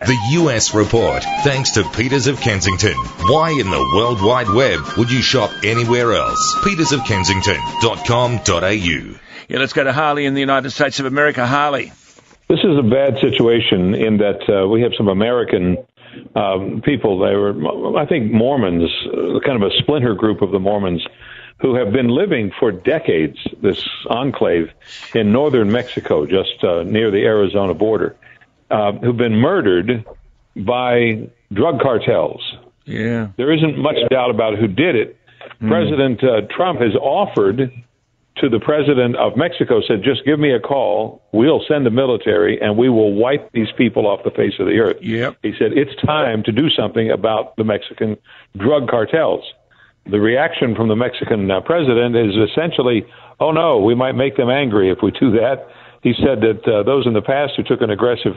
The US Report, thanks to Peters of Kensington. Why in the World Wide Web would you shop anywhere else? petersofkensington.com.au. Yeah, let's go to Harley in the United States of America. Harley. This is a bad situation in that we have some American people. They were, I think, Mormons, kind of a splinter group of the Mormons, who have been living for decades, this enclave in northern Mexico, just near the Arizona border, who've been murdered by drug cartels. Yeah. There isn't much doubt about who did it. President Trump has offered to the president of Mexico, said, just give me a call, we'll send the military, and we will wipe these people off the face of the earth. Yep. He said, it's time to do something about the Mexican drug cartels. The reaction from the Mexican president is essentially, oh, no, we might make them angry if we do that. He said that those in the past who took an aggressive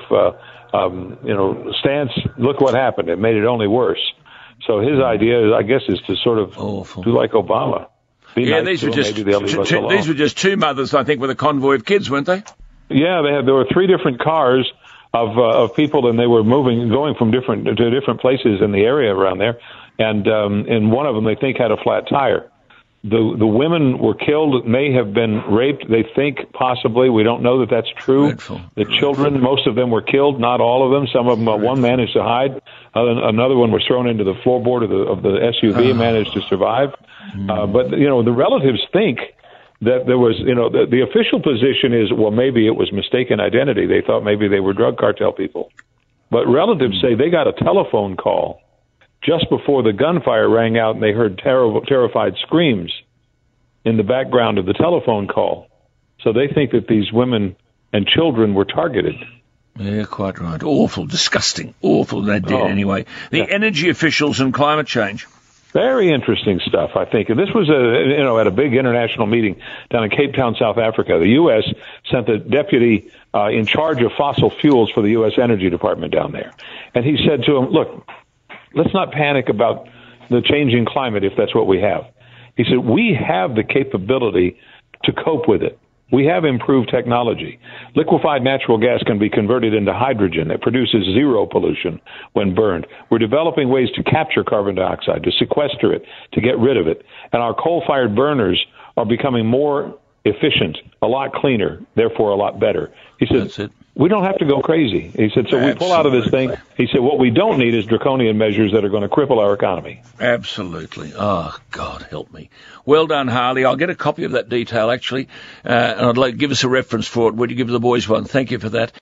stance, look what happened. It made it only worse. So his idea, I guess, is to sort of do like Obama. Yeah, these were just two mothers, I think, with a convoy of kids, weren't they? Yeah, there were three different cars of people, and they were going from different places in the area around there. And one of them, they think, had a flat tire. The women were killed, may have been raped. They think possibly. We don't know that that's true. Dreadful. The children, most of them were killed, not all of them. Some of them, one managed to hide. Another one was thrown into the floorboard of the SUV and managed to survive. But, the relatives think that there was, the official position is, well, maybe it was mistaken identity. They thought maybe they were drug cartel people. But relatives say they got a telephone call just before the gunfire rang out, and they heard terrified screams in the background of the telephone call. So they think that these women and children were targeted. Yeah, quite right. Awful, disgusting, awful. They did anyway. The energy officials and climate change. Very interesting stuff, I think. And this was at a big international meeting down in Cape Town, South Africa. The U.S. sent the deputy in charge of fossil fuels for the U.S. Energy Department down there. And he said to him, look, let's not panic about the changing climate if that's what we have. He said, we have the capability to cope with it. We have improved technology. Liquefied natural gas can be converted into hydrogen. It produces zero pollution when burned. We're developing ways to capture carbon dioxide, to sequester it, to get rid of it. And our coal-fired burners are becoming more efficient, a lot cleaner, therefore a lot better. He said, we don't have to go crazy. He said, so we pull out of this thing. He said, what we don't need is draconian measures that are going to cripple our economy. Absolutely. Oh, God help me. Well done, Harley. I'll get a copy of that detail, actually, and I'd like to give us a reference for it. Would you give the boys one? Thank you for that.